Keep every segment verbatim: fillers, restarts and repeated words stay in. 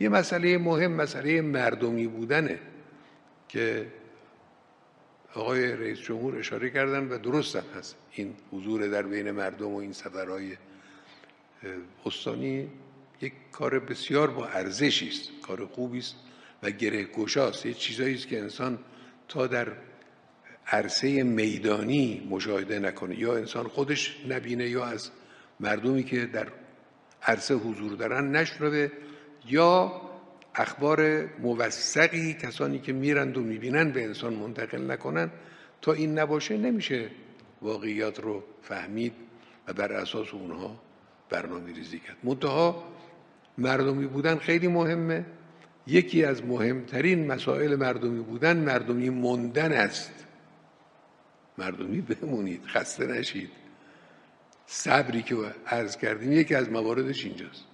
یه مسئله مهم مسئله مردمی بودنه که آقای رئیس جمهور اشاره کردن و درست هم هست. این حضور در بین مردم و این سفرهای استانی یک کار بسیار با ارزشی است، کار خوبی است و گره گشاست. یه چیزایی است که انسان تا در عرصه میدانی مشاهده نکنه، یا انسان خودش نبینه یا از مردمی که در عرصه حضور دارن نشنوه، یا اخبار موثقی کسانی که میرند و میبینن به انسان منتقل نکنن. تا این نباشه نمیشه واقعیات رو فهمید و بر اساس اونها برنامه ریزی کرد. منتها مردمی بودن خیلی مهمه. یکی از مهمترین مسائل مردمی بودن مردمی موندن است. مردمی بمونید، خسته نشید. صبری که عرض کردیم یکی از مواردش اینجاست.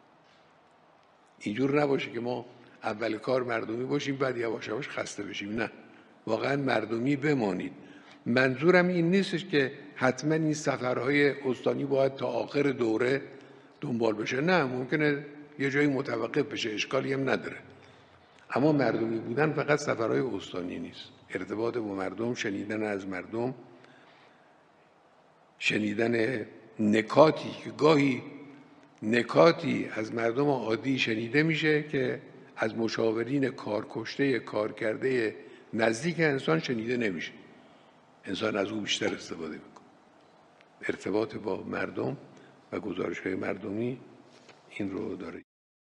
اینجور نباشه که ما اول کار مردمی باشیم بعد یواش یواش خسته بشیم. نه، واقعا مردمی بمانید. منظورم این نیستش که حتما این سفرهای استانی باید تا آخر دوره دنبال بشه. نه، ممکنه یه جایی متوقف بشه، اشکالی هم نداره. اما مردمی بودن فقط سفرهای استانی نیست. ارتباط با مردم، شنیدن از مردم، شنیدن نکاتی که گاهی نکاتی از مردم عادی شنیده میشه که از مشاورین کارکشته کار کرده نزدیک انسان شنیده نمیشه. انسان از او بیشتر استفاده میکنه. ارتباط با مردم و گزارش‌های مردمی این رو داره.